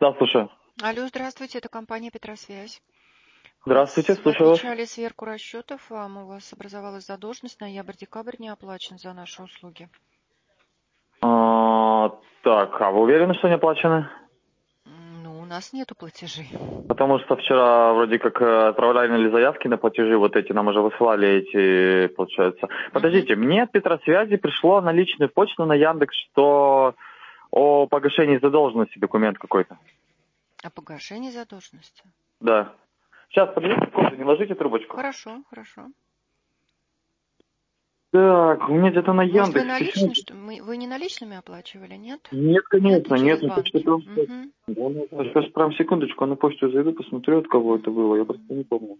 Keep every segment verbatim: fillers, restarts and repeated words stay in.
Да, слушаю. Алло, здравствуйте, это компания Петросвязь. Здравствуйте, Вы слушаю вас. отмечали сверку расчетов, вам у вас образовалась задолженность, ноябрь-декабрь не оплачен за наши услуги. А, так, а вы уверены, что не оплачены? М, Ну, у нас нету платежей. Потому что вчера вроде как э, отправляли заявки на платежи, вот эти, нам уже высылали эти, получается. Подождите, мне от Петросвязи пришло на личную почту на Яндекс, что о погашении задолженности документ какой-то. О погашении задолженности? Да. Сейчас, подождите секунду, не ложите трубочку. Хорошо, хорошо. Так, у меня где-то на Может, вы Яндекс письмо. наличными, что мы, вы не наличными оплачивали, нет? Нет, Нет, конечно, нет, через ну банки. почему? Мгм. Сейчас прям секундочку, на почту зайду, посмотрю, от кого это было, я просто не помню.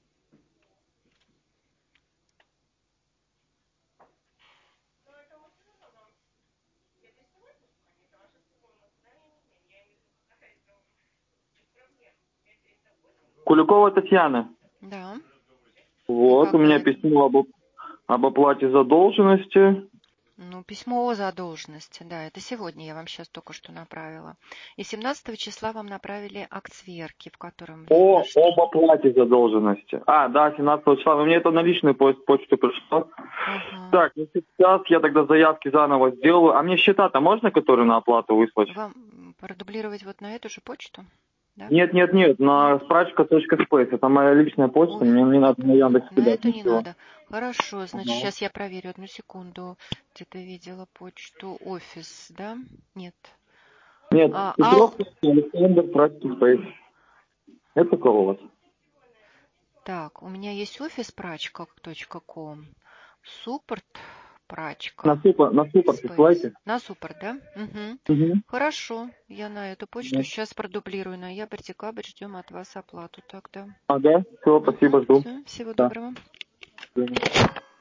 Куликова Татьяна. Да. И Вот, у когда меня это? письмо об, об оплате задолженности. Ну, письмо о задолженности, да, это сегодня я вам сейчас только что направила. И семнадцатого числа вам направили акт сверки, в котором видно, О, что... об оплате задолженности. А, да, семнадцатого числа. Но мне это на личную по- почту пришло. Ага. Так, ну сейчас я тогда заявки заново сделаю. А мне счета-то можно, которые на оплату выслать? Вам м, продублировать вот на эту же почту, да? Нет, нет, нет, на справочка точка спейс. Это моя личная почта, Ой, мне не надо на Яндекс на кидать это не ничего. надо. Хорошо, значит, Ага. сейчас я проверю одну секунду. Где-то видела почту. Офис, да? Нет. Нет, А, ал... Петровский Александр точка спейс. Это какого у вас? Так, у меня есть офис прачка точка ком. Суппорт На прачка. супер, на супер Space. присылайте. На суппорт, да? Угу. Угу. Хорошо, я на эту почту сейчас продублирую. Ноябрь-декабрь ждем от вас оплату тогда. Ага, все, Угу. спасибо, жду. Все, всего Да. доброго. До свидания.